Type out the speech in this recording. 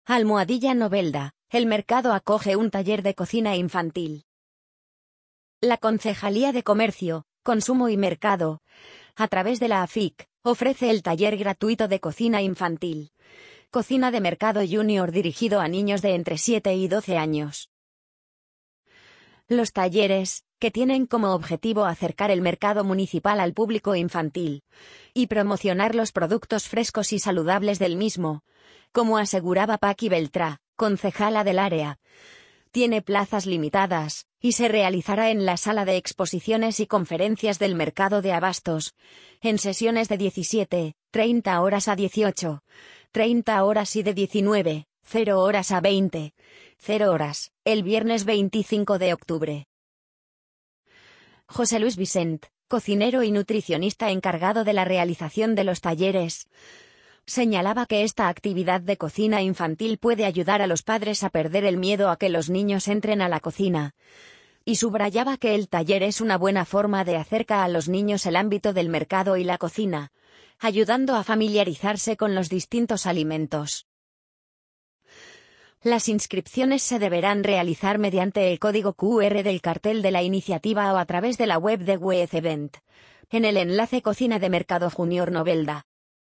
Almohadilla Novelda, el mercado acoge un taller de cocina infantil. La Concejalía de Comercio, Consumo y Mercado, a través de la AFIC, ofrece el taller gratuito de cocina infantil. Cocina de mercado junior dirigido a niños de entre 7 y 12 años. Los talleres, que tienen como objetivo acercar el mercado municipal al público infantil y promocionar los productos frescos y saludables del mismo, como aseguraba Paqui Beltrá, concejala del área, tiene plazas limitadas y se realizará en la sala de exposiciones y conferencias del mercado de abastos, en sesiones de 17:30 horas a 18:30 horas y de 19:00 horas a 20:00 horas, el viernes 25 de octubre. José Luis Vicent, cocinero y nutricionista encargado de la realización de los talleres, señalaba que esta actividad de cocina infantil puede ayudar a los padres a perder el miedo a que los niños entren a la cocina, y subrayaba que el taller es una buena forma de acercar a los niños el ámbito del mercado y la cocina, ayudando a familiarizarse con los distintos alimentos. Las inscripciones se deberán realizar mediante el código QR del cartel de la iniciativa o a través de la web de WEEZ Event, en el enlace Cocina de Mercado Junior Novelda.